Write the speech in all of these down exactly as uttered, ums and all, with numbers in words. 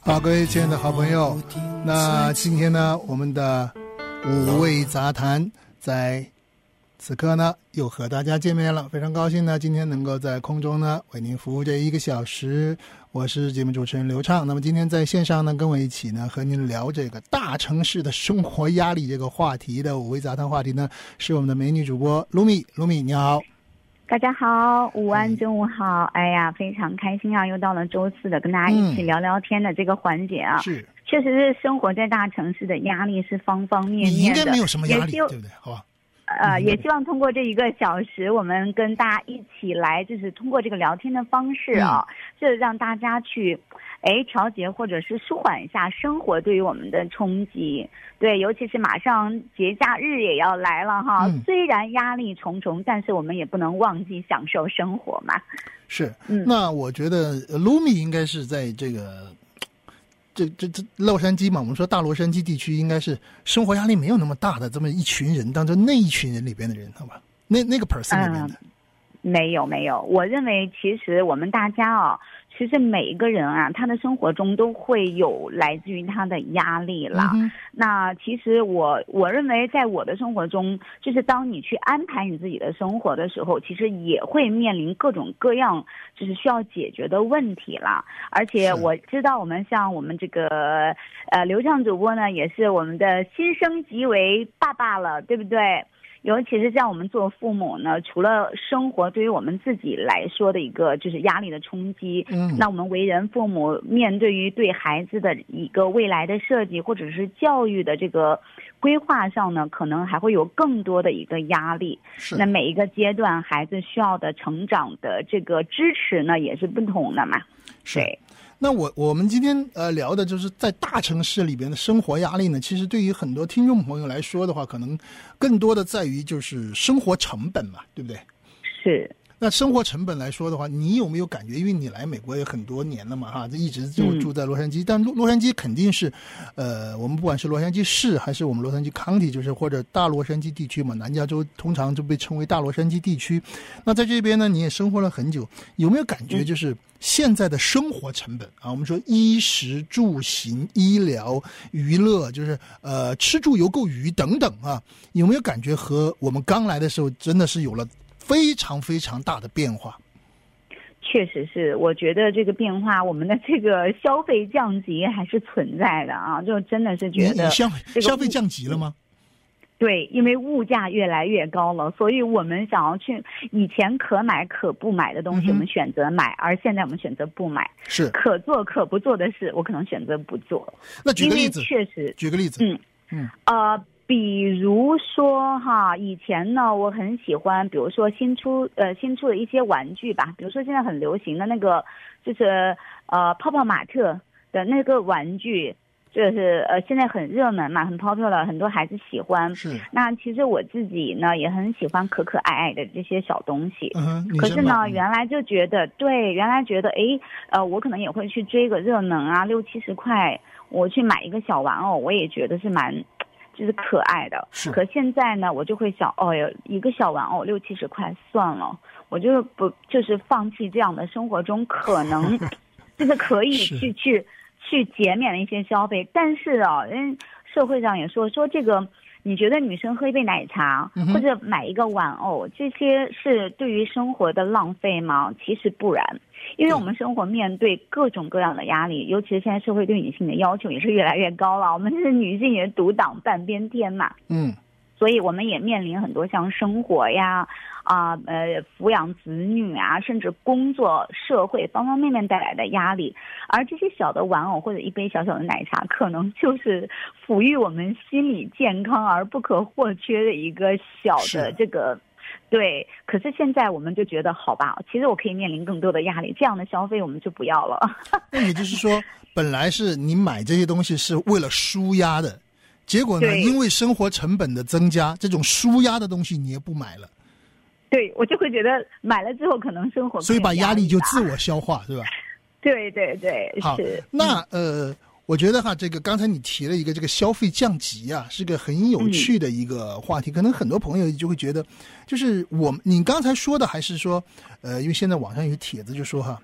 好，各位亲爱的好朋友，那今天呢，我们的五味杂谈在此刻呢又和大家见面了，非常高兴呢，今天能够在空中呢为您服务这一个小时。我是节目主持人刘畅。那么今天在线上呢，跟我一起呢和您聊这个大城市的生活压力这个话题的五味杂谈话题呢，是我们的美女主播卢米。卢米你好。 大家好，午安，中午好。哎呀，非常开心啊，又到了周四的跟大家一起聊聊天的这个环节啊。 是， 确实是生活在大城市的压力是方方面面的。 你应该没有什么压力，对不对？好吧。 呃，也希望通过这一个小时，我们跟大家一起来，就是通过这个聊天的方式啊，就是让大家去，哎，调节或者是舒缓一下生活对于我们的冲击。对，尤其是马上节假日也要来了哈，嗯、虽然压力重重，但是我们也不能忘记享受生活嘛。 是，嗯、那我觉得卢米应该是在这个。这这这洛杉矶嘛，我们说大洛杉矶地区应该是生活压力没有那么大的这么一群人当中那一群人里边的人，好吧？那那个 person 里边的、 嗯，没有没有，我认为其实我们大家啊，其实每一个人啊，他的生活中都会有来自于他的压力啦。嗯、那其实我我认为，在我的生活中，就是当你去安排你自己的生活的时候，其实也会面临各种各样就是需要解决的问题啦。而且我知道，我们像我们这个呃刘畅主播呢，也是我们的新升级为爸爸了，对不对？尤其是像我们做父母呢，除了生活对于我们自己来说的一个就是压力的冲击，嗯，那我们为人父母面对于对孩子的一个未来的设计或者是教育的这个规划上呢，可能还会有更多的一个压力。是，那每一个阶段孩子需要的成长的这个支持呢，也是不同的嘛。 是。那我我们今天呃聊的就是在大城市里边的生活压力呢，其实对于很多听众朋友来说的话，可能更多的在于就是生活成本嘛，对不对？ 是。 那生活成本来说的话，你有没有感觉？因为你来美国也很多年了嘛，哈，一直就住在洛杉矶。嗯、但洛洛杉矶肯定是，呃，我们不管是洛杉矶市还是我们洛杉矶 County， 就是或者大洛杉矶地区嘛，南加州通常就被称为大洛杉矶地区。那在这边呢，你也生活了很久，有没有感觉就是现在的生活成本啊？我们说衣食住行、医疗、娱乐，就是呃吃住游购娱等等啊，有没有感觉和我们刚来的时候真的是有了非常非常大的变化？ 确实是，我觉得这个变化，我们的这个消费降级还是存在的啊，就真的是觉得、这个、 你消费消费降级了吗？ 对，因为物价越来越高了，所以我们想要去以前可买可不买的东西，我们选择买，嗯、而现在我们选择不买。 是可做可不做的事，我可能选择不做。 那举个例子， 确实， 举个例子， 嗯嗯呃。比如说哈，以前呢，我很喜欢，比如说新出呃新出的一些玩具吧，比如说现在很流行的那个，就是呃泡泡玛特的那个玩具，就是呃现在很热门嘛，很 popular， 很多孩子喜欢。 是。那其实我自己呢也很喜欢可可爱爱的这些小东西。 嗯。 可是呢，原来就觉得对，原来觉得哎呃我可能也会去追个热门啊，六七十块，我去买一个小玩偶，我也觉得是蛮。就是可爱的，可现在呢，我就会想，哦哟，一个小玩偶六七十块算了，我就不就是放弃这样的生活中可能就是可以去去去减免的一些消费，但是啊，人社会上也说说这个，你觉得女生喝一杯奶茶、嗯、或者买一个玩偶，这些是对于生活的浪费吗？其实不然。因为我们生活面对各种各样的压力，尤其是现在社会对女性的要求也是越来越高了，我们是女性也独挡半边天嘛， 嗯， 所以我们也面临很多像生活呀、啊呃抚养子女啊，甚至工作、社会方方面面带来的压力，而这些小的玩偶或者一杯小小的奶茶，可能就是抚育我们心理健康而不可或缺的一个小的这个。对，可是现在我们就觉得好吧，其实我可以面临更多的压力，这样的消费我们就不要了。 那也就是说，本来是你买这些东西是为了舒压的，结果呢，因为生活成本的增加，这种舒压的东西你也不买了。 对，我就会觉得买了之后可能生活， 所以把压力就自我消化，是吧？ 对对对， 好， 是。 那呃。我觉得哈，这个刚才你提了一个这个消费降级啊，是个很有趣的一个话题。嗯、可能很多朋友就会觉得，就是我你刚才说的，还是说，呃，因为现在网上有帖子就说哈，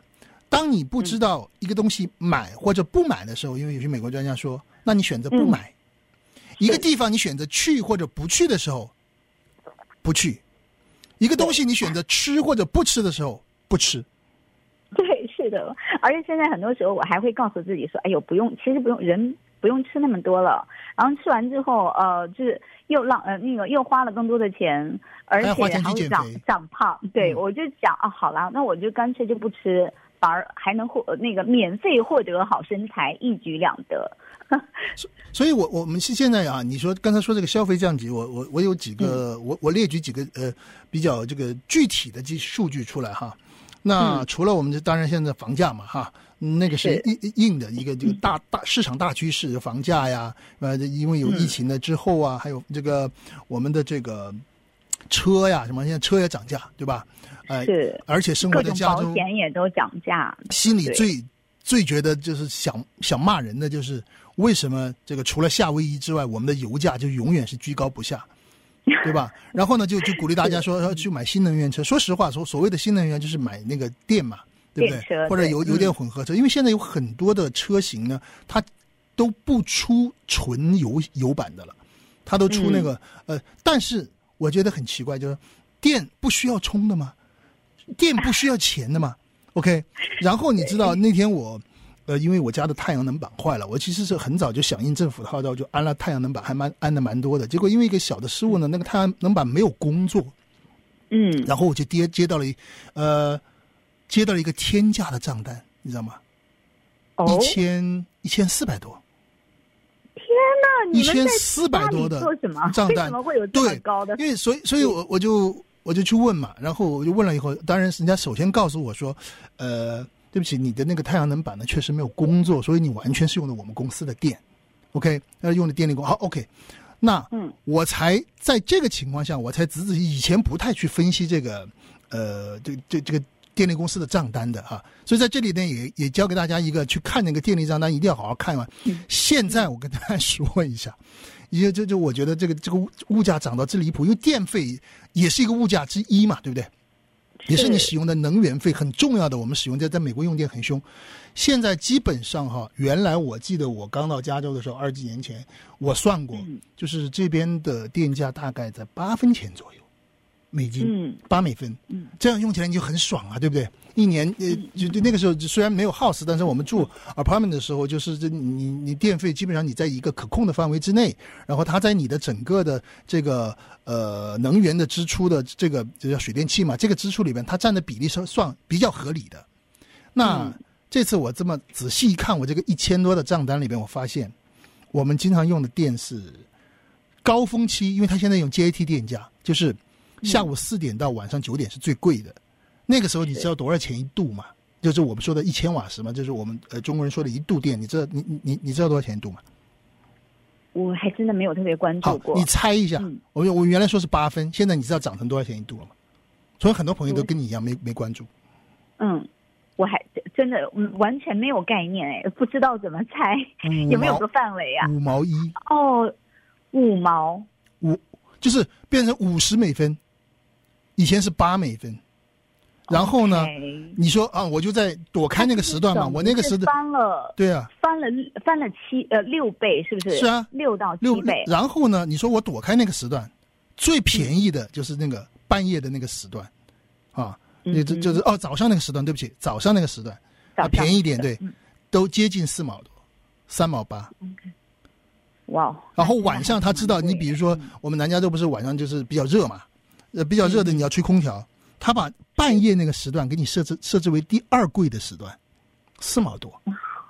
当你不知道一个东西买或者不买的时候，因为有些美国专家说，那你选择不买。嗯、一个地方你选择去或者不去的时候，不去；一个东西你选择吃或者不吃的时候，不吃。 对，是的。而且现在很多时候我还会告诉自己说，哎呦，不用，其实不用，人不用吃那么多了。然后吃完之后，呃，就是又浪呃那个又花了更多的钱，而且还会长长胖。对，嗯、我就想啊，好了，那我就干脆就不吃。反而还能获那个免费获得好身材，一举两得。 所以我我们是现在啊，你说刚才说这个消费降级，我我我有几个，嗯、我我列举几个呃比较这个具体的这数据出来哈。那除了我们这当然现在房价嘛哈，那个是硬硬的一个这个大大市场大趋势，房价呀，呃，因为有疫情的之后啊，嗯、还有这个我们的这个车呀什么，现在车也涨价，对吧？呃， 是， 而且生活在加州， 保险也都涨价。 心里最最觉得就是想想骂人的，就是为什么这个除了夏威夷之外，我们的油价就永远是居高不下，对吧？然后呢，就就鼓励大家说要去买新能源车。说实话，说所谓的新能源就是买那个电嘛，对不对？ 电车或者油油电混合车，因为现在有很多的车型呢，它都不出纯油油版的了，它都出那个、嗯、呃，但是我觉得很奇怪，就是电不需要充的吗？电不需要钱的嘛 ，OK。然后你知道那天我，呃，因为我家的太阳能板坏了，我其实是很早就响应政府的号召，就安了太阳能板，还蛮安的蛮多的。结果因为一个小的失误呢，那个太阳能板没有工作， 嗯， 然后我就接接到了一，呃，接到了一个天价的账单，你知道吗？ 哦， 一千一千四百多。 天哪！你们在一千四百多的账单， 为什么会有这么高的？ 因为所以所以我我就。我就去问嘛，然后我就问了以后，当然人家首先告诉我说，呃，对不起，你的那个太阳能板呢确实没有工作，所以你完全是用的我们公司的电 ，OK， 那用的电力公好 OK， 那嗯，我才在这个情况下，我才仔仔以前不太去分析这个，呃，这这这个电力公司的账单的哈，所以在这里呢也也教给大家一个去看那个电力账单一定要好好看完。嗯、现在我跟大家说一下。因为这就我觉得这个这个物价涨到这离谱，因为电费也是一个物价之一嘛，对不对？也是你使用的能源费很重要的。我们使用在在美国用电很凶，现在基本上哈，原来我记得我刚到加州的时候，二十几年前我算过，嗯、就是这边的电价大概在八分钱左右，美金，八、嗯、美分，嗯，这样用起来你就很爽啊，对不对？一年呃，就那个时候虽然没有 house， 但是我们住 apartment 的时候，就是这你你电费基本上你在一个可控的范围之内，然后它在你的整个的这个呃能源的支出的这个就叫水电气嘛，这个支出里边它占的比例是算比较合理的。那、嗯、这次我这么仔细一看，我这个一千多的账单里边，我发现我们经常用的电是高峰期，因为它现在用 J A T 电价，就是下午四点到晚上九点是最贵的。那个时候你知道多少钱一度吗？就是我们说的一千瓦时嘛，就是我们呃中国人说的一度电，你知道你你你知道多少钱一度吗？ 我还真的没有特别关注过。 好，你猜一下，嗯、我我原来说是八分，现在你知道涨成多少钱一度了吗？所以很多朋友都跟你一样、嗯、没没关注。 嗯，我还真的完全没有概念哎，不知道怎么猜，有没有个范围啊？ 五毛一。 哦，五毛。 五就是变成五十美分，以前是八美分。然后呢？ Okay. 你说啊，我就在躲开那个时段嘛，我那个时段翻了， 对啊， 翻了翻了七呃六倍，是不是？ 是啊， 六到七倍。 然后呢？你说我躲开那个时段，最便宜的就是那个半夜的那个时段，啊，嗯、就就是哦早上那个时段，对不起，早上那个时段啊便宜一点，对，嗯、都接近四毛多，三毛八。 Okay. 哇！ 然后晚上他知道，你比如说我们南加州不是晚上就是比较热嘛，呃比较热的你要吹空调。嗯他把半夜那个时段给你设置设置为第二贵的时段，四毛多。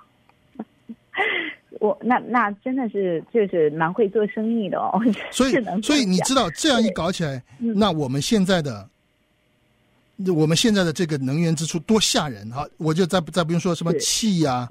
我那那真的是就是蛮会做生意的哦。 所以所以你知道这样一搞起来，那我们现在的我们现在的这个能源支出多吓人哈！我就再再不用说什么气呀、啊，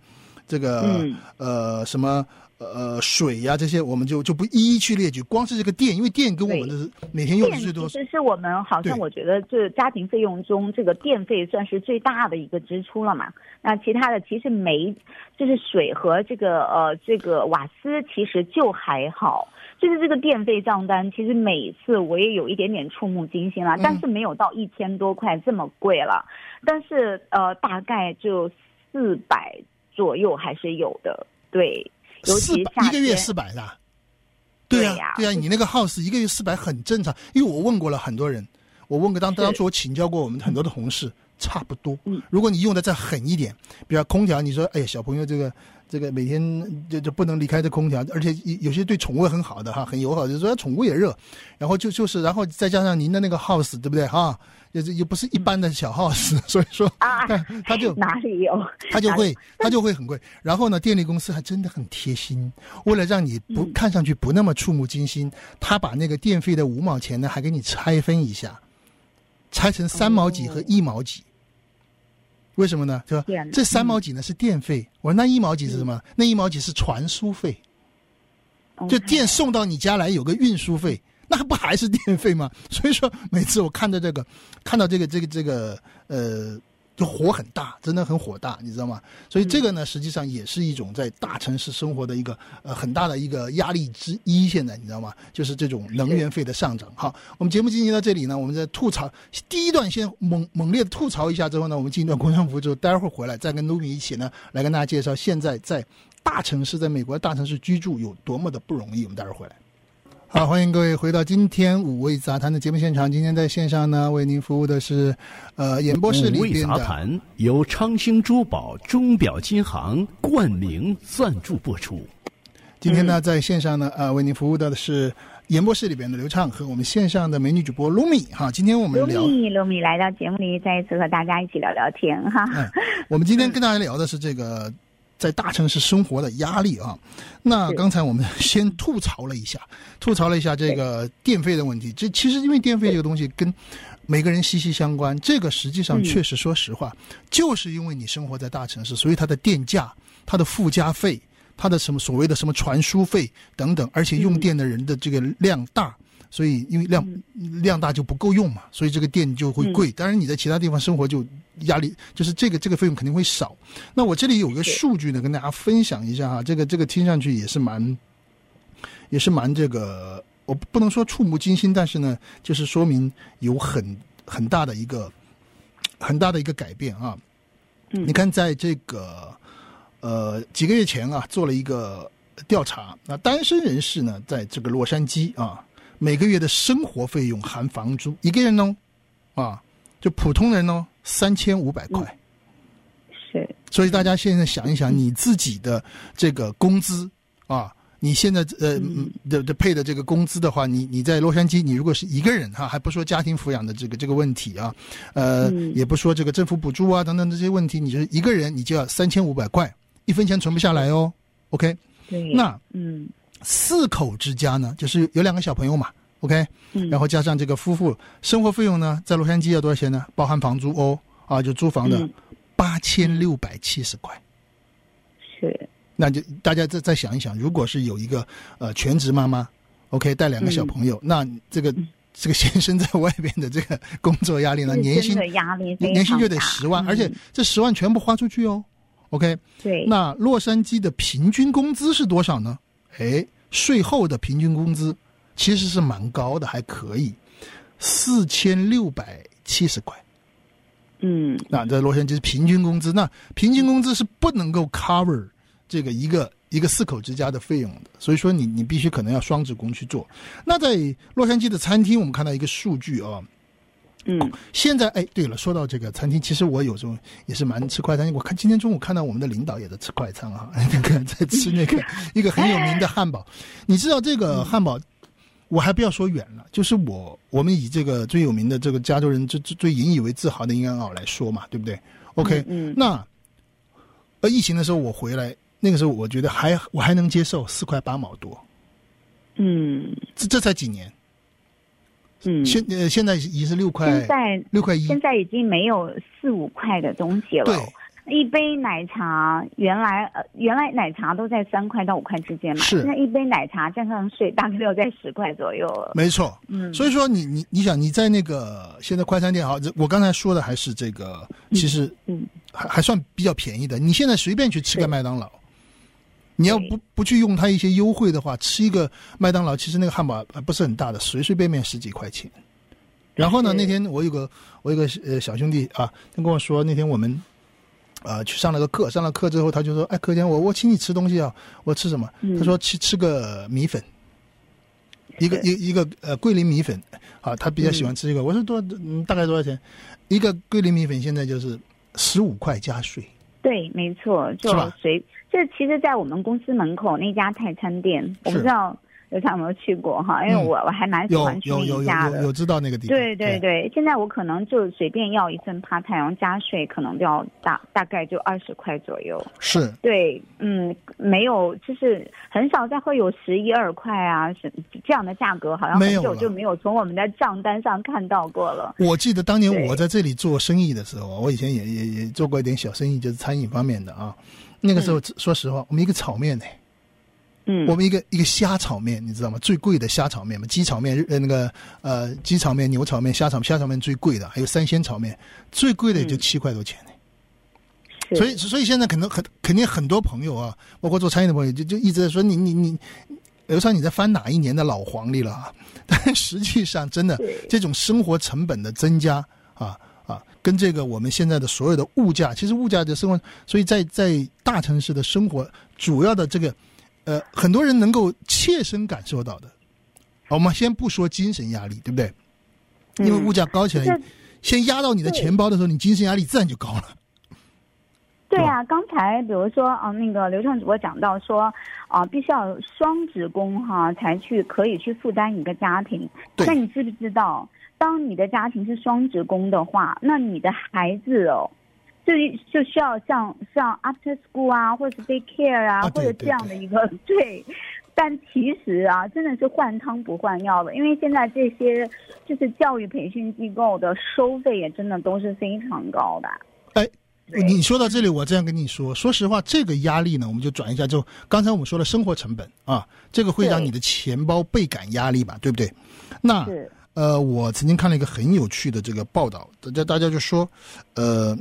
这个、 嗯、 呃什么呃水呀、啊、这些，我们就就不一一去列举。光是这个电，因为电跟我们的每天用的最多， 其实是我们好像我觉得这家庭费用中，这个电费算是最大的一个支出了嘛。那其他的其实煤就是水和这个呃这个瓦斯其实就还好。就是这个电费账单，其实每次我也有一点点触目惊心了，但是没有到一千多块这么贵了，但是呃大概就四百左右还是有的，对，尤其夏天一个月四百的，对呀、啊、对呀、啊，你那个 house 一个月四百很正常，因为我问过了很多人，我问过当当初我请教过我们很多的同事，差不多。 嗯， 如果你用的再狠一点，比如空调，你说哎呀小朋友这个。这个每天就就不能离开这空调，而且有些对宠物很好的哈，很友好，就是说宠物也热，然后就就是然后再加上您的那个 house 对不对哈？又又不是一般的小 house， 所以说啊， 他就哪里有， 他就会他就会很贵。然后呢，电力公司还真的很贴心，为了让你不、嗯、看上去不那么触目惊心，他把那个电费的五毛钱呢还给你拆分一下，拆成三毛几和一毛几。哦，为什么呢？就这三毛几呢是电费，嗯、我说那一毛几是什么？嗯、那一毛几是传输费，嗯、就电送到你家来有个运输费，那不还是电费吗？所以说每次我看到这个，看到这个这个这个呃，就火很大，真的很火大，你知道吗？所以这个呢，实际上也是一种在大城市生活的一个呃很大的一个压力之一。现在你知道吗？就是这种能源费的上涨。好，我们节目进行到这里呢，我们在吐槽第一段先猛猛烈的吐槽一下之后呢，我们进一段工商服务之后，待会儿回来再跟卢米一起呢来跟大家介绍现在在大城市，在美国大城市居住有多么的不容易。我们待会儿回来。好，欢迎各位回到今天五味杂谈的节目现场。今天在线上呢，为您服务的是，呃，演播室里边的。 五味杂谈由昌兴珠宝钟表金行冠名赞助播出。 今天呢，在线上呢，呃，为您服务的是演播室里边的刘畅和我们线上的美女主播卢米哈。今天我们聊卢米，卢米来到节目里，再一次和大家一起聊聊天哈。 嗯，我们今天跟大家聊的是这个。在大城市生活的压力啊，那刚才我们先吐槽了一下，吐槽了一下这个电费的问题。这其实因为电费这个东西跟每个人息息相关，这个实际上确实说实话，嗯、就是因为你生活在大城市，所以它的电价、它的附加费、它的什么所谓的什么传输费等等，而且用电的人的这个量大。所以因为量、嗯、量大就不够用嘛，所以这个电就会贵。当然你在其他地方生活就压力就是这个这个费用肯定会少。那我这里有个数据呢，跟大家分享一下哈，这个这个听上去也是蛮也是蛮这个，我不能说触目惊心，但是呢，就是说明有很很大的一个很大的一个改变啊。 嗯， 你看在这个呃几个月前啊，做了一个调查，那单身人士呢，在这个洛杉矶啊。每个月的生活费用含房租，一个人哦，啊，就普通人哦，三千五百块。 是。 所以大家现在想一想，你自己的这个工资啊，你现在呃的的配的这个工资的话，你你在洛杉矶，你如果是一个人哈、啊，还不说家庭抚养的这个这个问题啊，呃， 嗯、 也不说这个政府补助啊等等这些问题，你就是一个人你就要三千五百块，一分钱存不下来哦。OK。 对。 那嗯。 四口之家呢，就是有两个小朋友嘛 ，OK，、嗯、然后加上这个夫妇，生活费用呢，在洛杉矶要多少钱呢？包含房租哦，啊，就租房的八千六百七十块。 是。 那就大家再再想一想，如果是有一个呃全职妈妈 ，OK， 带两个小朋友，嗯、那这个、嗯、这个先生在外边的这个工作压力呢，年薪压力年薪就得十万、嗯，而且这十万全部花出去哦。OK， 对。 那洛杉矶的平均工资是多少呢？哎。税后的平均工资其实是蛮高的，还可以，四千六百七十块。 嗯， 那在洛杉矶平均工资，那平均工资是不能够 cover 这个一个一个四口之家的费用的，所以说你你必须可能要双职工去做。那在洛杉矶的餐厅，我们看到一个数据啊。 嗯， 现在哎，对了，说到这个餐厅，其实我有时候也是蛮吃快餐。我看今天中午看到我们的领导也在吃快餐啊，那个在吃那个一个很有名的汉堡。你知道这个汉堡，我还不要说远了，就是我我们以这个最有名的这个加州人最最引以为自豪的英安堡来说嘛，对不对 ？OK， 嗯， 那呃疫情的时候我回来，那个时候我觉得还我还能接受四块八毛多， 嗯， 这这才几年。 嗯， 现呃现在已经是六块， 现在六块一， 现在已经没有四五块的东西了。 对， 一杯奶茶原来呃原来奶茶都在三块到五块之间嘛， 是现在一杯奶茶加上税大概都在十块左右了。 没错， 嗯， 所以说你你你想你在那个现在快餐店好，我刚才说的还是这个，其实嗯还还算比较便宜的。你现在随便去吃个麦当劳，你要不不去用它一些优惠的话，吃一个麦当劳，其实那个汉堡不是很大的，随随便便十几块钱。然后呢，那天我有个我有个呃小兄弟啊，他跟我说，那天我们呃去上了个课，上了课之后他就说，哎，课间我我请你吃东西啊，我吃什么？ 嗯、 他说吃吃个米粉，一个一一个呃桂林米粉啊，他比较喜欢吃这个。嗯、我说多、嗯、大概多少钱？一个桂林米粉现在就是十五块加税。 对，没错，就随这其实，在我们公司门口那家泰餐店，我不知道刘畅有没有去过哈？因为我、嗯、我还蛮喜欢去那一家的。 有有有有有知道那个地方。 对对 对, 对，现在我可能就随便要一份帕泰，然后加税，可能就要大大概就二十块左右。 是。 对，嗯，没有，就是很少再会有十一二块啊，是这样的价格，好像很久就没有从我们的账单上看到过了。 我记得当年我在这里做生意的时候，我以前也也也做过一点小生意，就是餐饮方面的啊。那个时候，嗯、说实话，我们一个炒面呢。嗯，我们一个一个虾炒面，你知道吗？最贵的虾炒面嘛，鸡炒面呃那个呃鸡炒面、牛炒面、虾炒虾炒面最贵的，还有三鲜炒面，最贵的也就七块多钱呢。嗯、所以所以现在可能很肯定很多朋友啊，包括做餐饮的朋友，就就一直在说你你你，刘畅你在翻哪一年的老黄历了啊？但实际上真的这种生活成本的增加啊啊，跟这个我们现在的所有的物价，其实物价的生活，所以在在大城市的生活主要的这个。呃，很多人能够切身感受到的，我们先不说精神压力，对不对？因为物价高起来，嗯、先压到你的钱包的时候，你精神压力自然就高了。 对啊，刚才比如说啊、呃，那个刘畅主播讲到说啊、呃，必须要双职工哈，才去可以去负担一个家庭。那你知不知道，当你的家庭是双职工的话，那你的孩子哦。就就需要像像 after school 啊，或者是 daycare 啊， 啊或者这样的一个 对, 对, 对，但其实啊，真的是换汤不换药的，因为现在这些就是教育培训机构的收费也真的都是非常高的。 哎，你说到这里，我这样跟你说，说实话，这个压力呢，我们就转一下，就刚才我们说了生活成本啊，这个会让你的钱包倍感压力吧，对不对？那呃，我曾经看了一个很有趣的这个报道，大家大家就说，呃。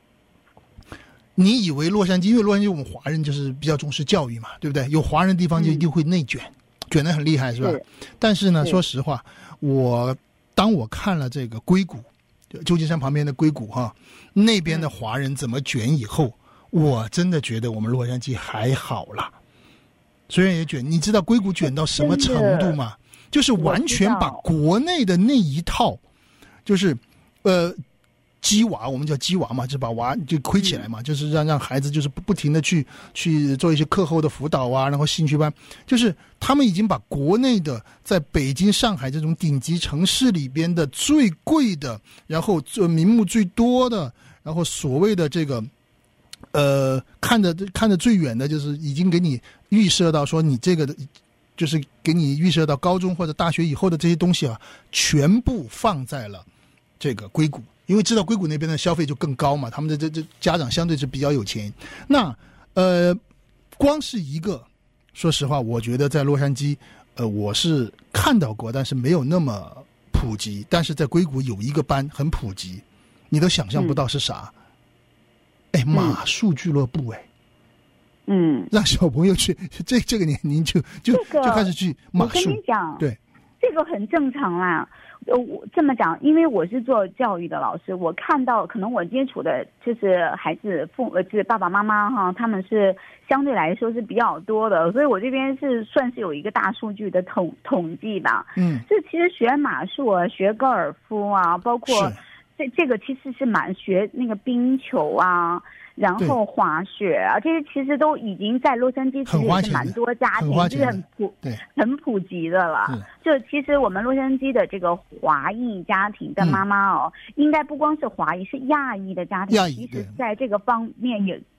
你以为洛杉矶，因为洛杉矶我们华人就是比较重视教育嘛，对不对？有华人的地方就一定会内卷，嗯、卷得很厉害，是吧？是但是呢，说实话，我当我看了这个硅谷，旧金山旁边的硅谷哈，那边的华人怎么卷以后，嗯、我真的觉得我们洛杉矶还好啦。虽然也卷，你知道硅谷卷到什么程度吗？就是完全把国内的那一套，就是呃。鸡娃，我们叫鸡娃嘛，就把娃就亏起来嘛，嗯、就是让让孩子就是不不停的去去做一些课后的辅导啊，然后兴趣班，就是他们已经把国内的在北京、上海这种顶级城市里边的最贵的，然后这名目最多的，然后所谓的这个，呃，看的看的最远的，就是已经给你预设到说你这个的。就是给你预设到高中或者大学以后的这些东西啊，全部放在了这个硅谷。因为知道硅谷那边的消费就更高嘛，他们的这这家长相对是比较有钱。那呃，光是一个，说实话，我觉得在洛杉矶，呃，我是看到过，但是没有那么普及。但是在硅谷有一个班很普及，你都想象不到是啥。哎、嗯，马术俱乐部，哎， 嗯， 让小朋友去这这个年龄就就、 这个、 就开始去马术。 我跟你讲， 对， 这个很正常啦。呃，我这么讲，因为我是做教育的老师，我看到可能我接触的就是孩子父呃，就是爸爸妈妈哈，他们是相对来说是比较多的，所以我这边是算是有一个大数据的统统计吧。嗯，这其实学马术啊，学高尔夫啊，包括这这个其实是蛮学那个冰球啊。然后滑雪啊，这些其实都已经在洛杉矶其实也是蛮多家庭，就是很普很普及的了。就其实我们洛杉矶的这个华裔家庭的妈妈哦，嗯、应该不光是华裔，是亚裔的家庭，其实在这个方面也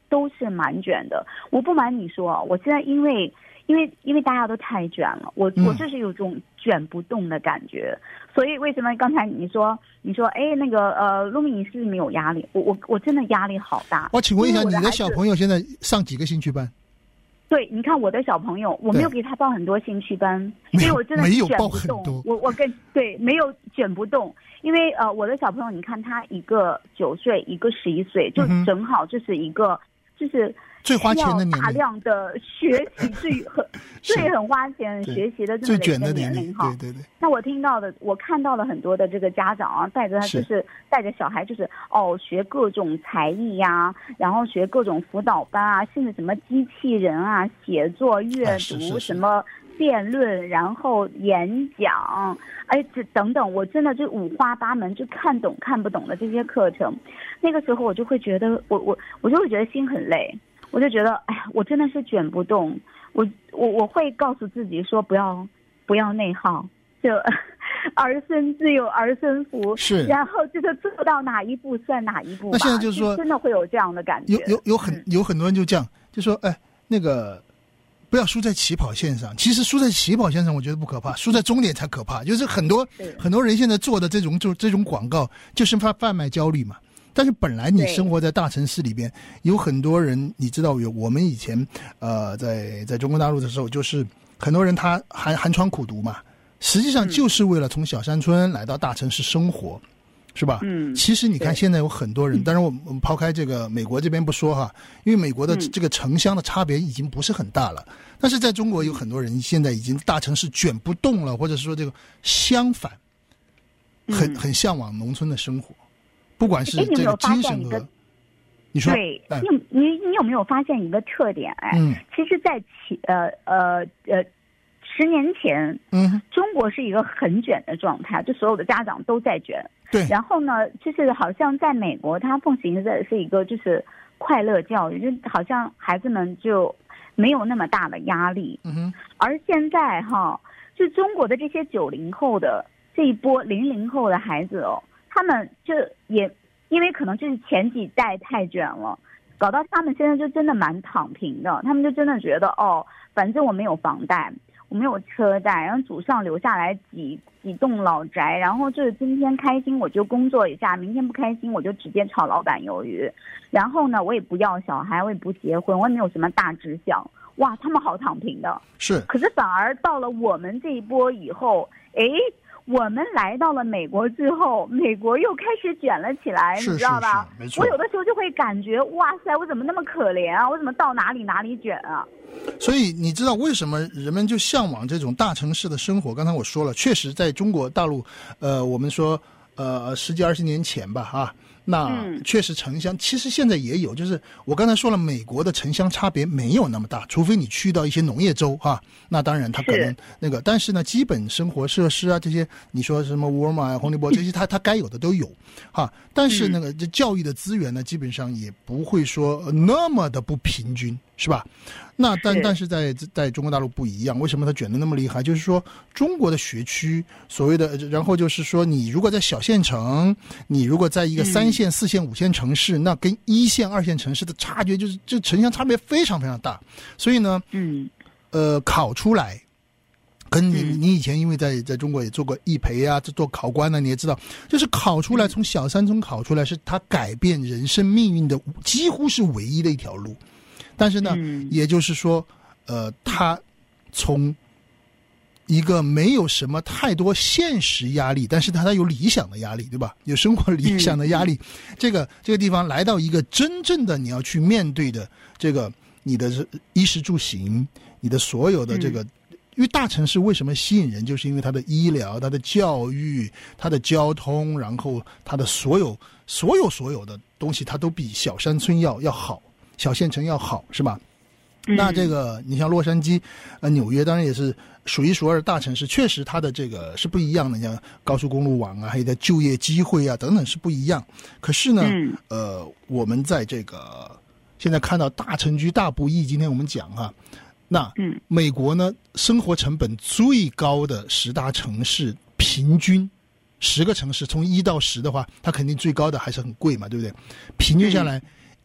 都是蛮卷的。我不瞒你说，我现在因为因为因为大家都太卷了，我我就是有种卷不动的感觉。嗯、所以为什么刚才你说你说哎那个呃陆明你是没有压力？我我我真的压力好大。 我请问一下，你的小朋友现在上几个兴趣班？ 对，你看我的小朋友，我没有给他报很多兴趣班，因为我真的卷不动。我我跟对没有卷不动，因为呃我的小朋友，你看他一个九岁，一个十一岁，就正好就是一个、嗯、就是最花钱的年龄， 大量的学习最很最很花钱学习的这么一个年龄哈。 对对对。 那我听到的，我看到了很多的这个家长啊，带着他就是带着小孩，就是哦学各种才艺呀、啊，然后学各种辅导班啊，甚至什么机器人啊、写作、阅读、啊、是是是什么辩论，然后演讲，哎，这等等，我真的就五花八门，就看懂看不懂的这些课程。那个时候我就会觉得，我我我就会觉得心很累，我就觉得，哎呀，我真的是卷不动。我我我会告诉自己说，不要不要内耗。就儿孙自有儿孙福， 是， 然后就是做到哪一步算哪一步吧。 那现在就是说， 真的会有这样的感觉。 有有有很有很多人就这样，就说，哎，那个不要输在起跑线上。其实输在起跑线上，我觉得不可怕，输在终点才可怕。就是很多很多人现在做的这种就这种广告，就是贩贩卖焦虑嘛。但是本来你生活在大城市里边，有很多人，你知道有我们以前呃在在中国大陆的时候，就是很多人他寒寒窗苦读嘛。实际上就是为了从小山村来到大城市生活，嗯、是吧？嗯。其实你看现在有很多人，当然我们我们抛开这个美国这边不说哈，因为美国的这个城乡的差别已经不是很大了。嗯、但是在中国有很多人现在已经大城市卷不动了，或者说这个相反，很很向往农村的生活，不管是这个精神和。你说对，哎、你你你有没有发现一个特点？哎，嗯，其实在起呃呃呃。十年前，嗯，中国是一个很卷的状态，就所有的家长都在卷。 对。 然后呢，就是好像在美国，它奉行的是一个就是快乐教育，就好像孩子们就没有那么大的压力。嗯哼。而现在哈，就中国的这些九零后的这一波零零后的孩子哦，他们就也因为可能就是前几代太卷了，搞到他们现在就真的蛮躺平的。他们就真的觉得哦，反正我没有房贷。我没有车贷，然后祖上留下来几几栋老宅，然后就是今天开心我就工作一下，明天不开心我就直接炒老板鱿鱼，然后呢我也不要小孩，我也不结婚，我也没有什么大志向。哇，他们好躺平的。是。可是反而到了我们这一波以后，哎，我们来到了美国之后，美国又开始卷了起来， 是你知道吧？ 是是，没错。 我有的时候就会感觉，哇塞，我怎么那么可怜啊？我怎么到哪里哪里卷啊？ 所以你知道为什么人们就向往这种大城市的生活？刚才我说了，确实在中国大陆，呃，我们说，呃，十几二十年前吧，啊，那确实城乡，其实现在也有，就是我刚才说了，美国的城乡差别没有那么大，除非你去到一些农业州哈，那当然它可能那个，但是呢，基本生活设施啊这些，你说什么沃尔玛、红利波这些，它它该有的都有哈，但是那个这教育的资源呢，基本上也不会说那么的不平均，是吧？那但但是在在中国大陆不一样，为什么它卷得那么厉害？就是说中国的学区所谓的，然后就是说你如果在小县城，你如果在一个三线、四线、五线城市，那跟一线、二线城市的差距就是这城乡差别非常非常大。所以呢，嗯，呃，考出来。跟你你以前因为在在中国也做过艺培啊，做考官呢、啊，你也知道，就是考出来从小山村考出来，是他改变人生命运的几乎是唯一的一条路。但是呢，嗯、也就是说，呃，他从一个没有什么太多现实压力，但是他他有理想的压力，对吧？有生活理想的压力，嗯、这个这个地方来到一个真正的你要去面对的这个你的衣食住行，你的所有的这个。嗯因为大城市为什么吸引人，就是因为它的医疗、它的教育、它的交通，然后它的所有、所有、所有的东西，它都比小山村要要好，小县城要好，是吧？嗯、那这个你像洛杉矶、呃纽约，当然也是数一数二的大城市，确实它的这个是不一样的，像高速公路网啊，还有的就业机会啊等等是不一样。可是呢，嗯、呃，我们在这个现在看到大城居大不易，今天我们讲啊。那美国呢，生活成本最高的十大城市，平均十个城市从一到十的话，它肯定最高的还是很贵嘛，对不对？平均下来，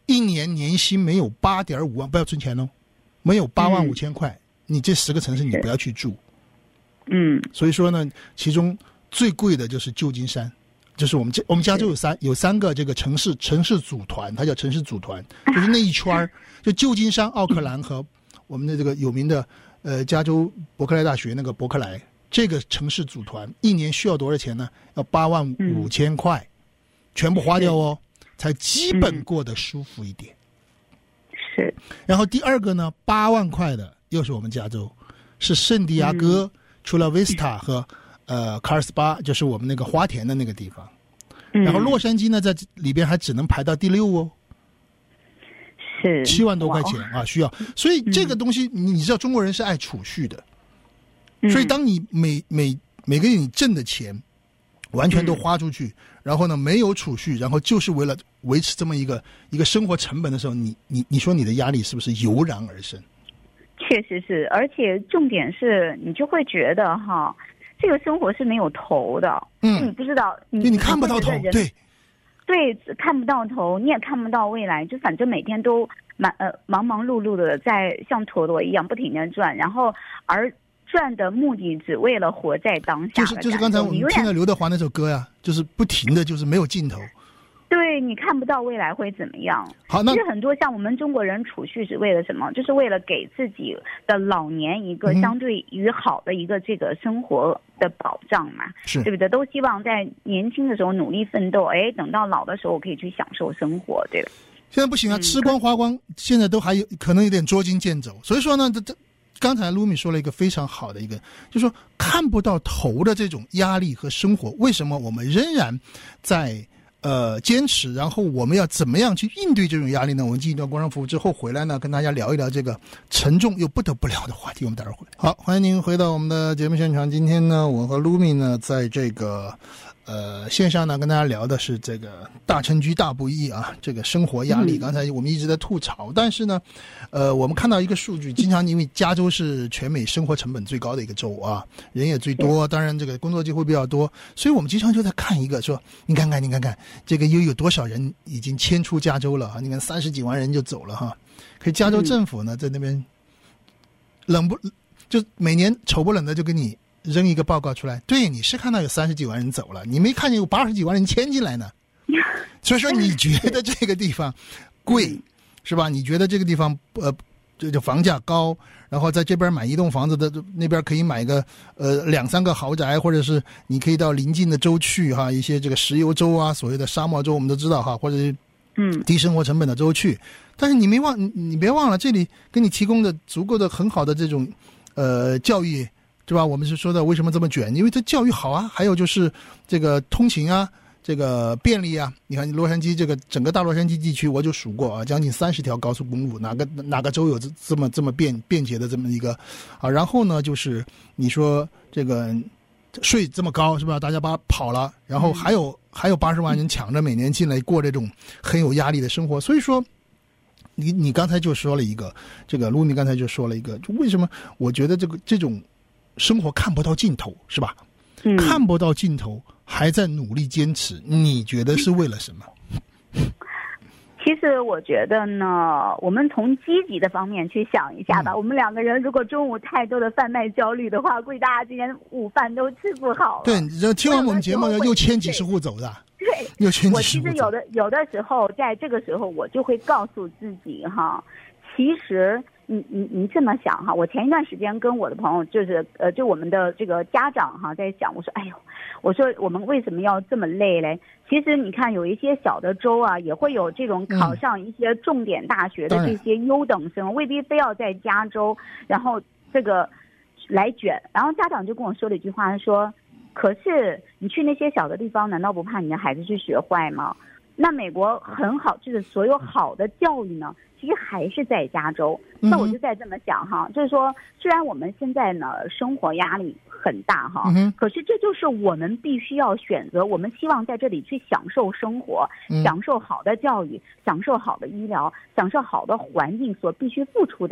一年年薪没有八点五万，不要存钱哦，没有八万五千块，你这十个城市你不要去住。 嗯， 所以说呢，其中最贵的就是旧金山，就是我们这我们加州有三有三个这个城市城市组团，它叫城市组团，就是那一圈就旧金山、奥克兰和我们的这个有名的呃加州伯克莱大学那个伯克莱这个城市组团，一年需要多少钱呢？要八万五千块，嗯、全部花掉哦，才基本过得舒服一点。 是。 然后第二个呢，八万块的又是我们加州，是圣地亚哥。嗯除了 Vista 和呃卡尔斯巴，就是我们那个花田的那个地方，然后洛杉矶呢在里边还只能排到第六哦， 是七万多块钱啊，需要。所以这个东西你知道中国人是爱储蓄的， 嗯、 所以当你每每每个月你挣的钱完全都花出去，嗯、然后呢没有储蓄，然后就是为了维持这么一个一个生活成本的时候，你你你说你的压力是不是油然而生？ 确实是，而且重点是你就会觉得哈，这个生活是没有头的， 嗯， 你不知道， 你你看不到头，对， 对，看不到头，你也看不到未来，就反正每天都忙呃忙忙碌碌的在像陀螺一样不停的转，然后而转的目的只为了活在当下。 就是就是刚才我们听了刘德华那首歌呀，就是不停的就是没有尽头。 对，你看不到未来会怎么样。 好，那其实很多像我们中国人储蓄是为了什么？就是为了给自己的老年一个相对于好的一个这个生活的保障嘛， 是对不对？都希望在年轻的时候努力奋斗，哎，等到老的时候我可以去享受生活，对吧？ 现在不行啊，吃光花光，嗯、现在都还有可能有点捉襟见肘。所以说呢，这这刚才卢米说了一个非常好的一个，就是说看不到头的这种压力和生活，为什么我们仍然在？呃，坚持，然后我们要怎么样去应对这种压力呢？我们进一段工商服务之后回来呢，跟大家聊一聊这个沉重又不得不聊的话题。我们待会儿回来。好，欢迎您回到我们的节目现场。今天呢，我和卢米呢，在这个呃线上呢，跟大家聊的是这个大城居大不易啊，这个生活压力。刚才我们一直在吐槽，但是呢，呃，我们看到一个数据，经常因为加州是全美生活成本最高的一个州啊，人也最多，当然这个工作机会比较多，所以我们经常就在看一个说，你看看，你看看。这个又有多少人已经迁出加州了哈？你看三十几万人就走了哈。可是加州政府呢，在那边冷不就每年丑不冷的就给你扔一个报告出来，对，你是看到有三十几万人走了，你没看见有八十几万人迁进来呢。所以说你觉得这个地方贵是吧？你觉得这个地方呃这就房价高？然后在这边买一栋房子的，那边可以买个呃两三个豪宅，或者是你可以到邻近的州去哈，一些这个石油州啊，所谓的沙漠州我们都知道哈，或者是嗯低生活成本的州去。但是你没忘，你别忘了这里给你提供的足够的很好的这种呃教育，对吧？我们是说的为什么这么卷，因为这教育好啊，还有就是这个通勤啊。这个便利啊，你看洛杉矶这个整个大洛杉矶地区，我就数过啊，将近三十条高速公路，哪个哪个州有这这么这么便便捷的这么一个啊？然后呢，就是你说这个税这么高是吧？大家把跑了，然后还有、嗯、还有八十万人抢着每年进来过这种很有压力的生活，所以说，你你刚才就说了一个，这个卢米刚才就说了一个，就为什么我觉得这个这种生活看不到尽头是吧？ 嗯、 看不到尽头。还在努力坚持，你觉得是为了什么？ 其实我觉得呢，我们从积极的方面去想一下吧。嗯、我们两个人如果中午太多的贩卖焦虑的话，估计大家今天午饭都吃不好了。 对，你知道听完我们节目又牵几十户走的。 对， 又牵几十户走。 我其实有的有的时候，在这个时候，我就会告诉自己哈，其实。你你你这么想哈，我前一段时间跟我的朋友就是呃，就我们的这个家长哈在讲，我说哎呦，我说我们为什么要这么累嘞？其实你看有一些小的州啊，也会有这种考上一些重点大学的这些优等生，嗯、未必非要在加州，然后这个来卷。然后家长就跟我说了一句话，说，可是你去那些小的地方，难道不怕你的孩子去学坏吗？那美国很好，就是所有好的教育呢。其实还是在加州，那我就在这么想哈，嗯、就是说，虽然我们现在呢生活压力很大哈， 嗯、 可是这就是我们必须要选择，我们希望在这里去享受生活， 嗯、 享受好的教育，享受好的医疗，享受好的环境所必须付出的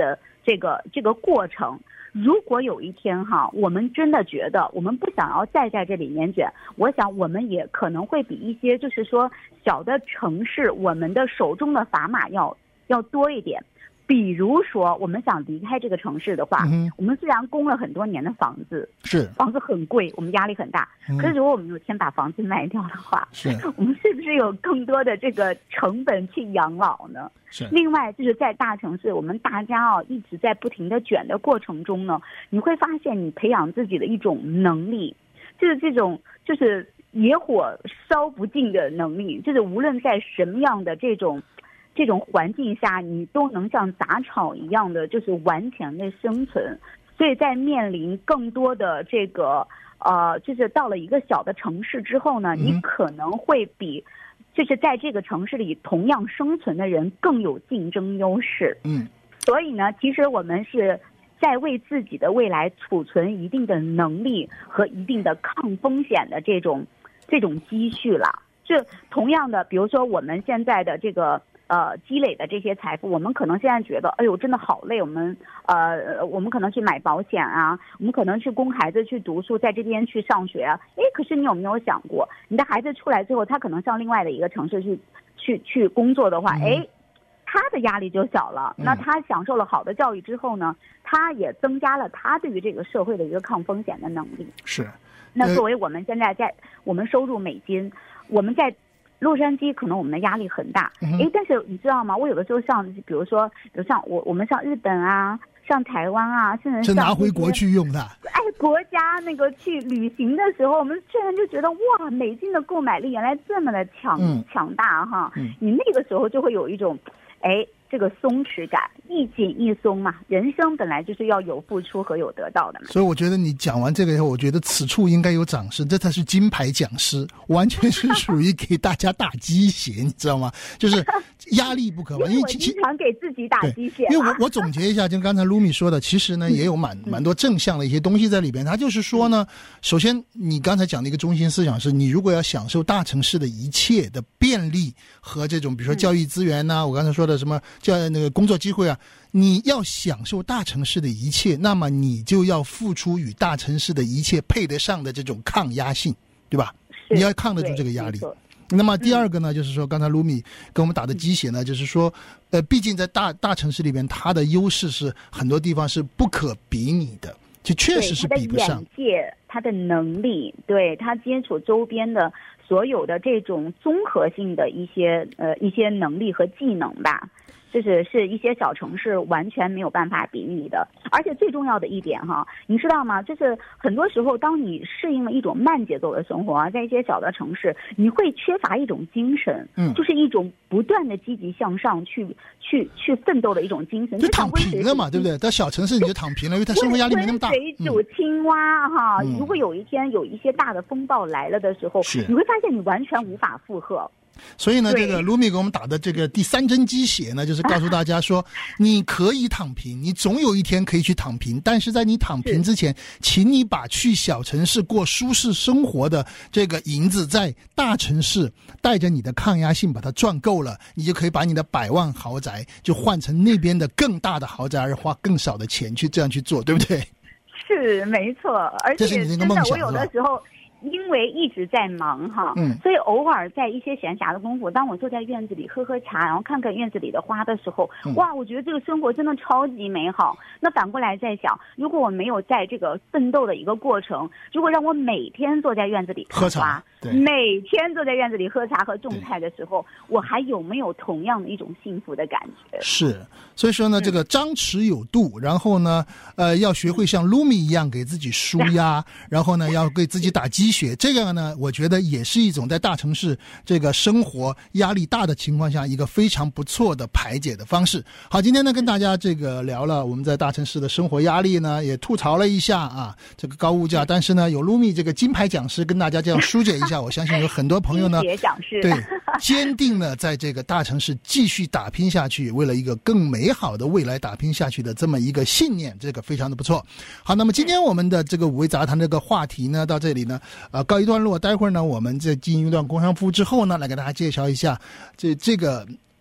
这个这个过程。如果有一天哈，我们真的觉得我们不想要再在这里面卷，我想我们也可能会比一些就是说小的城市，我们的手中的砝码要要多一点。比如说我们想离开这个城市的话，嗯、我们虽然供了很多年的房子， 是房子很贵，我们压力很大。嗯、可是如果我们有天把房子卖掉的话， 是我们是不是有更多的这个成本去养老呢？ 是。 另外就是在大城市，我们大家啊一直在不停的卷的过程中呢，你会发现你培养自己的一种能力，就是这种就是野火烧不尽的能力，就是无论在什么样的这种。这种环境下，你都能像杂草一样的，就是完全的生存。所以在面临更多的这个呃，就是到了一个小的城市之后呢，你可能会比就是在这个城市里同样生存的人更有竞争优势。 嗯， 所以呢，其实我们是在为自己的未来储存一定的能力和一定的抗风险的这种这种积蓄了。就同样的，比如说我们现在的这个。呃，积累的这些财富，我们可能现在觉得，哎呦，真的好累。我们呃，我们可能去买保险啊，我们可能去供孩子去读书，在这边去上学啊。哎，可是你有没有想过，你的孩子出来之后，他可能上另外的一个城市去去去工作的话，哎，他的压力就小了。那他享受了好的教育之后呢，他也增加了他对于这个社会的一个抗风险的能力。 是。 那作为我们现在在我们收入美金，我们在。洛杉矶可能我们的压力很大，哎、嗯，但是你知道吗？我有的时候像，比如说，比如像我，我们像日本啊，像台湾啊，甚至是拿回国去用的。 哎，国家那个去旅行的时候，我们突然就觉得哇，美金的购买力原来这么的强、嗯、强大哈！ 嗯、 你那个时候就会有一种，哎。这个松弛感，一紧一松嘛，人生本来就是要有付出和有得到的嘛。 所以我觉得你讲完这个以后，我觉得此处应该有掌声，这才是金牌讲师，完全是属于给大家打鸡血，你知道吗？就是压力不可怕，因为我经常给自己打鸡血。 因为我我总结一下，就刚才 Lumi 说的，其实呢也有蛮蛮多正向的一些东西在里边。他就是说呢，首先你刚才讲的一个中心思想是，你如果要享受大城市的一切的便利和这种，比如说教育资源呐、啊，我刚才说的什么。叫那个工作机会啊，你要享受大城市的一切，那么你就要付出与大城市的一切配得上的这种抗压性，对吧？你要抗得住这个压力。那么第二个呢，嗯、就是说刚才卢米跟我们打的鸡血呢，嗯、就是说，呃，毕竟在大大城市里边，它的优势是很多地方是不可比拟的，就确实是比不上。 他的眼界，他的能力，对他接触周边的。所有的这种综合性的一些呃一些能力和技能吧，就是是一些小城市完全没有办法比拟的。而且最重要的一点哈，你知道吗？就是很多时候，当你适应了一种慢节奏的生活啊，在一些小的城市，你会缺乏一种精神， 嗯， 就是一种不断的积极向上去去去奋斗的一种精神。 就躺平了嘛，对不对？到小城市你就躺平了，因为他生活压力没那么大。 温水煮青蛙哈，嗯、如果有一天有一些大的风暴来了的时候，你会发现你完全无法负荷。 所以呢，这个卢米给我们打的这个第三针鸡血呢，就是告诉大家说，你可以躺平，你总有一天可以去躺平，但是在你躺平之前，请你把去小城市过舒适生活的这个银子，在大城市带着你的抗压性把它赚够了，你就可以把你的百万豪宅就换成那边的更大的豪宅，而花更少的钱去这样去做，对不对？ 是没错，而且真的我有的时候。因为一直在忙哈， 嗯， 所以偶尔在一些闲暇的功夫，当我坐在院子里喝喝茶，然后看看院子里的花的时候， 嗯、 哇，我觉得这个生活真的超级美好。那反过来在想，如果我没有在这个奋斗的一个过程，如果让我每天坐在院子里看花喝茶， 每天坐在院子里喝茶和种菜的时候，我还有没有同样的一种幸福的感觉？ 是，所以说呢，这个张弛有度，然后呢，呃，要学会像 Lumi 一样给自己舒压，然后呢，要给自己打鸡血，这个呢，我觉得也是一种在大城市这个生活压力大的情况下一个非常不错的排解的方式。好，今天呢跟大家这个聊了我们在大城市的生活压力呢，也吐槽了一下啊这个高物价，但是呢有 Lumi 这个金牌讲师跟大家这样疏解一下，我相信有很多朋友呢对坚定了在这个大城市继续打拼下去，为了一个更美好的未来打拼下去的这么一个信念，这个非常的不错。好，那么今天我们的这个五味杂谈这个话题呢到这里呢呃告一段落，待会儿呢我们在进行一段工商服务之后呢，来给大家介绍一下这这个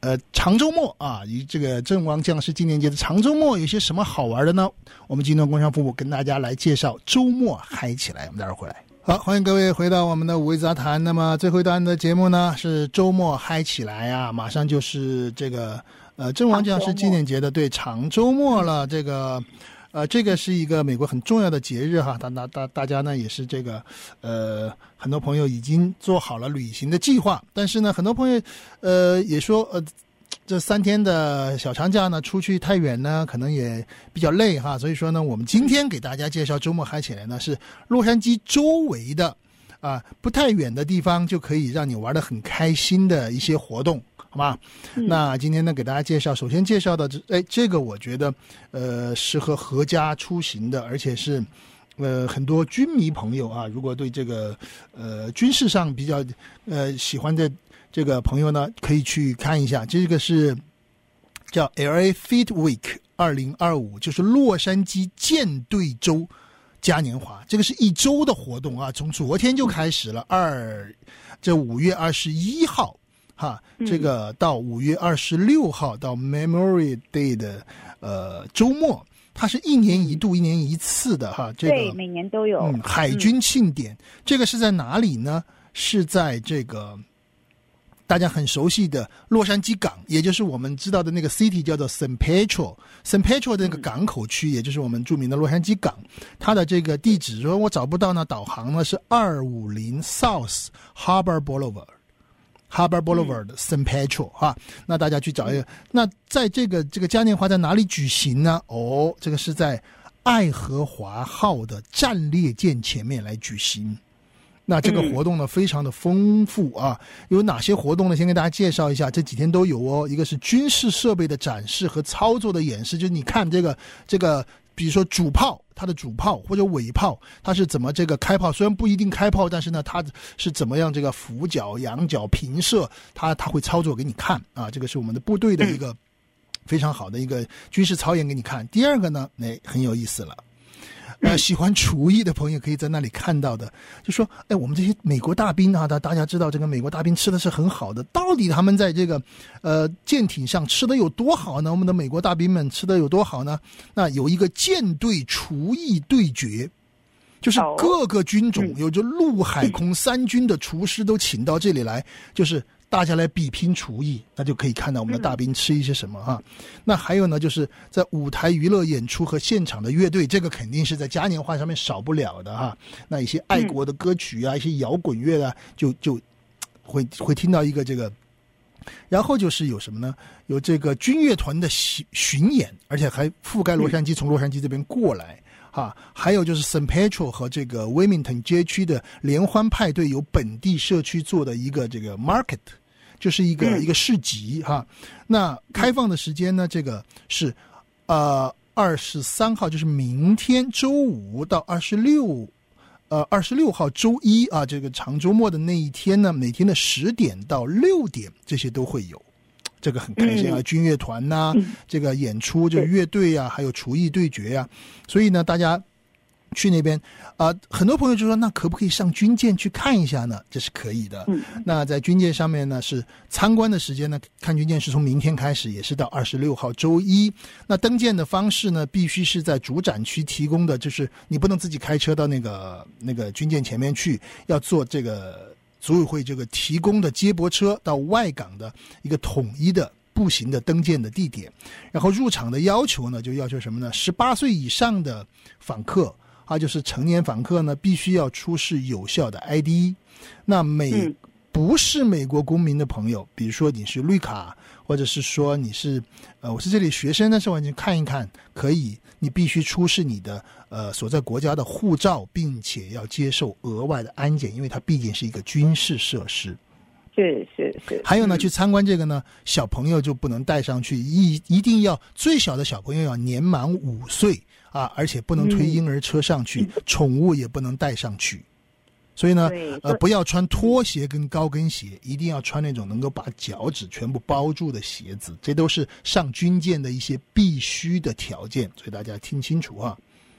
呃长周末啊，以这个阵亡将士纪念节的长周末有些什么好玩的呢？我们金融工商服务跟大家来介绍周末嗨起来，我们待会儿回来。好，欢迎各位回到我们的五味杂谈。那么最后一段的节目呢是周末嗨起来啊，马上就是这个呃阵亡将士纪念节的对长周末了。这个呃这个是一个美国很重要的节日哈，大大大大家呢也是这个呃很多朋友已经做好了旅行的计划，但是呢很多朋友呃也说呃这三天的小长假呢出去太远呢可能也比较累哈，所以说呢我们今天给大家介绍周末嗨起来呢是洛杉矶周围的啊不太远的地方就可以让你玩得很开心的一些活动，好吗？嗯、那今天呢给大家介绍，首先介绍的哎这个我觉得呃适合合家出行的，而且是呃很多军迷朋友啊，如果对这个呃军事上比较呃喜欢的这个朋友呢可以去看一下，这个是叫 L A Fit Week 二零二五，就是洛杉矶舰队周嘉年华，这个是一周的活动啊，从昨天就开始了，二这五月二十一号哈，这个到五月二十六号到 Memorial Day 的呃周末，它是一年一度、一年一次的哈，这个对，每年都有。 嗯，海军庆典，嗯、这个是在哪里呢？是在这个大家很熟悉的洛杉矶港，也就是我们知道的那个 city 叫做 Saint Petro，Saint Petro 的那个港口区，也就是我们著名的洛杉矶港。它的这个地址说我找不到呢，导航呢是二五零 South Harbor Boulevard。Harbor Boulevard Saint Petro 哈，那大家去找一个。那在这个这个嘉年华在哪里举行呢？哦，这个是在爱荷华号的战列舰前面来举行。那这个活动呢非常的丰富啊，有哪些活动呢？先给大家介绍一下，这几天都有哦。一个是军事设备的展示和操作的演示，就是你看这个这个。比如说主炮，它的主炮或者尾炮，它是怎么这个开炮？虽然不一定开炮，但是呢，它是怎么样这个俯角、仰角、平射，它它会操作给你看啊。这个是我们的部队的一个非常好的一个军事操演给你看。第二个呢，哎，很有意思了。呃，喜欢厨艺的朋友可以在那里看到的，就说，哎，我们这些美国大兵啊，大大家知道这个美国大兵吃的是很好的，到底他们在这个呃舰艇上吃的有多好呢？我们的美国大兵们吃的有多好呢？那有一个舰队厨艺对决，就是各个军种，有着陆海空三军的厨师都请到这里来，就是大家来比拼厨艺，那就可以看到我们的大兵吃一些什么哈。嗯、那还有呢，就是在舞台娱乐演出和现场的乐队，这个肯定是在嘉年华上面少不了的哈。那一些爱国的歌曲啊，嗯、一些摇滚乐啊，就就会会听到一个这个。然后就是有什么呢？有这个军乐团的巡巡演，而且还覆盖洛杉矶，嗯、从洛杉矶这边过来。哈，还有就是 Saint Petro 和这个 Wilmington 街区的联欢派对，由本地社区做的一个这个 market， 就是一个、嗯、一个市集哈。那开放的时间呢，这个是呃二十三号，就是明天周五到二十六，呃二十六号周一啊，这个长周末的那一天呢，每天的十点到六点，这些都会有。这个很开心啊，嗯、军乐团呐、啊，嗯、这个演出，这个乐队啊，还有厨艺对决啊，所以呢，大家去那边啊、呃，很多朋友就说，那可不可以上军舰去看一下呢？这是可以的。嗯、那在军舰上面呢，是参观的时间呢，看军舰是从明天开始，也是到二十六号周一。那登舰的方式呢，必须是在主展区提供的，就是你不能自己开车到那个那个军舰前面去，要坐这个。组委会这个提供的接驳车到外港的一个统一的步行的登舰的地点，然后入场的要求呢，就要求什么呢？十八岁以上的访客啊，就是成年访客呢，必须要出示有效的 I D。那美、嗯、不是美国公民的朋友，比如说你是绿卡，或者是说你是呃，我是这里学生，但是我你看一看可以，你必须出示你的。呃，所在国家的护照，并且要接受额外的安检，因为它毕竟是一个军事设施。 是是是。 还有呢，去参观这个呢，小朋友就不能带上去，一一定要最小的小朋友要年满五岁啊，而且不能推婴儿车上去，嗯、宠物也不能带上去。所以呢，呃，不要穿拖鞋跟高跟鞋，一定要穿那种能够把脚趾全部包住的鞋子，这都是上军舰的一些必须的条件，所以大家听清楚啊。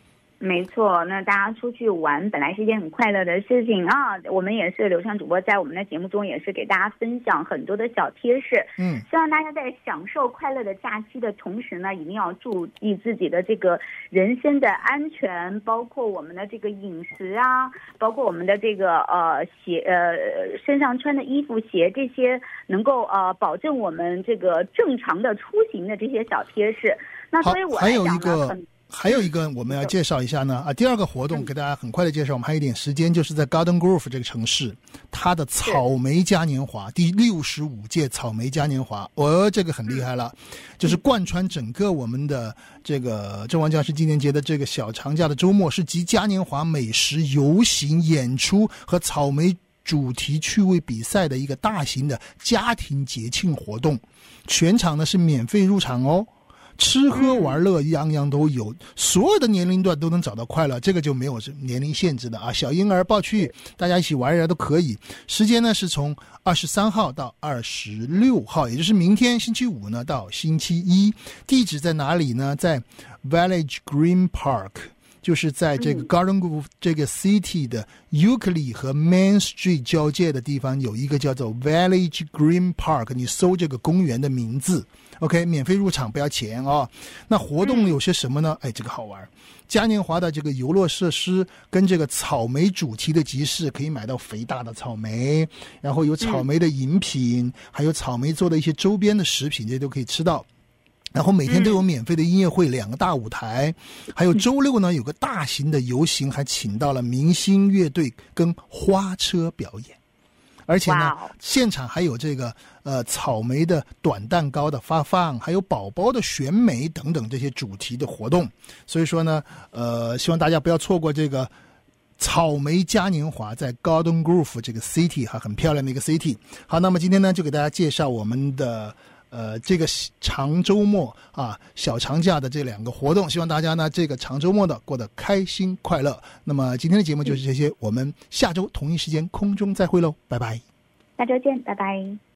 没错，那大家出去玩本来是一件很快乐的事情啊。我们也是流畅主播在我们的节目中也是给大家分享很多的小贴士。嗯，希望大家在享受快乐的假期的同时呢，一定要注意自己的这个人身的安全，包括我们的这个饮食啊，包括我们的这个呃鞋呃身上穿的衣服鞋这些能够呃保证我们这个正常的出行的这些小贴士。那所以我来讲呢，很。 还有一个我们要介绍一下呢啊，第二个活动给大家很快的介绍，我们还有一点时间，就是在 Garden Grove 这个城市，它的草莓嘉年华第六十五届草莓嘉年华，哦，这个很厉害了，就是贯穿整个我们的这个阵亡将士纪念节的这个小长假的周末，是集嘉年华美食、游行、演出和草莓主题趣味比赛的一个大型的家庭节庆活动，全场呢是免费入场哦。吃喝玩乐样样都有，所有的年龄段都能找到快乐，这个就没有年龄限制的啊，小婴儿抱去大家一起玩一玩都可以。时间呢是从二十三号到二十六号，也就是明天星期五呢到星期一。地址在哪里呢？在 Village Green Park， 就是在这个 Garden Grove 这个 City 的 Euclid 和 Main Street 交界的地方有一个叫做 Village Green Park， 你搜这个公园的名字，OK， 免费入场，不要钱哦。那活动有些什么呢？哎，这个好玩。嘉年华的这个游乐设施跟这个草莓主题的集市，可以买到肥大的草莓，然后有草莓的饮品，嗯、还有草莓做的一些周边的食品，这些都可以吃到。然后每天都有免费的音乐会，两个大舞台，还有周六呢有个大型的游行，还请到了明星乐队跟花车表演。而且呢，现场还有这个呃草莓的短蛋糕的发放，还有宝宝的选美等等这些主题的活动。所以说呢，呃，希望大家不要错过这个草莓嘉年华，在 Garden Grove 这个 city 哈，很漂亮的一个 city。好，那么今天呢就给大家介绍我们的呃这个长周末啊小长假的这两个活动，希望大家呢这个长周末的过得开心快乐。那么今天的节目就是这些，我们下周同一时间空中再会喽，拜拜。 下周见，拜拜。